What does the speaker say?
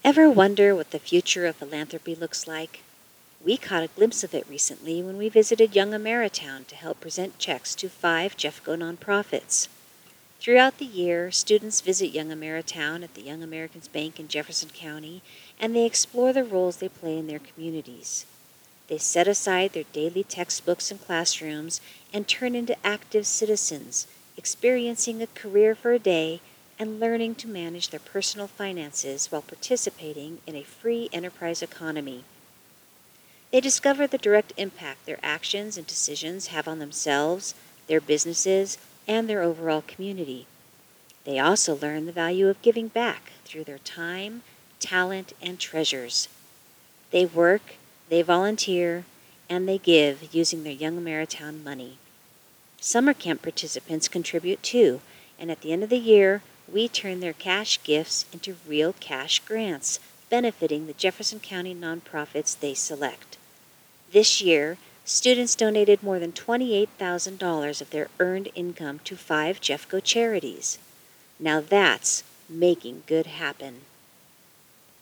Ever wonder what the future of philanthropy looks like? We caught a glimpse of it recently when we visited Young Ameritown to help present checks to 5 Jeffco nonprofits. Throughout the year, students visit Young Ameritown at the Young Americans Bank in Jefferson County, and they explore the roles they play in their communities. They set aside their daily textbooks and classrooms and turn into active citizens, experiencing a career for a day and learning to manage their personal finances while participating in a free enterprise economy. They discover the direct impact their actions and decisions have on themselves, their businesses, and their overall community. They also learn the value of giving back through their time, talent, and treasures. They work, they volunteer, and they give using their Young Ameritown money. Summer camp participants contribute too, and at the end of the year, we turn their cash gifts into real cash grants, benefiting the Jefferson County nonprofits they select. This year, students donated more than $28,000 of their earned income to 5 Jeffco charities. Now that's making good happen.